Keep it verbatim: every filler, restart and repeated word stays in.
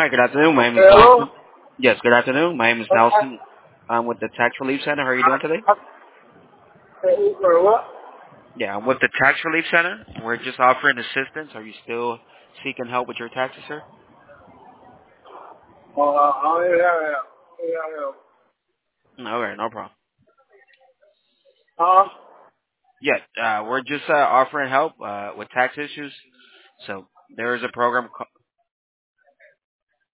Hi, good afternoon. My name is Hello? Nelson. Yes, good afternoon. My name is Nelson. I'm with the Tax Relief Center. How are you doing today? For what? Yeah, I'm with the Tax Relief Center. We're just offering assistance. Are you still seeking help with your taxes, sir? Oh, uh, oh, yeah, yeah. Yeah, yeah. All right, no problem. Huh? Yeah, uh, we're just uh, offering help uh, with tax issues. So there is a program.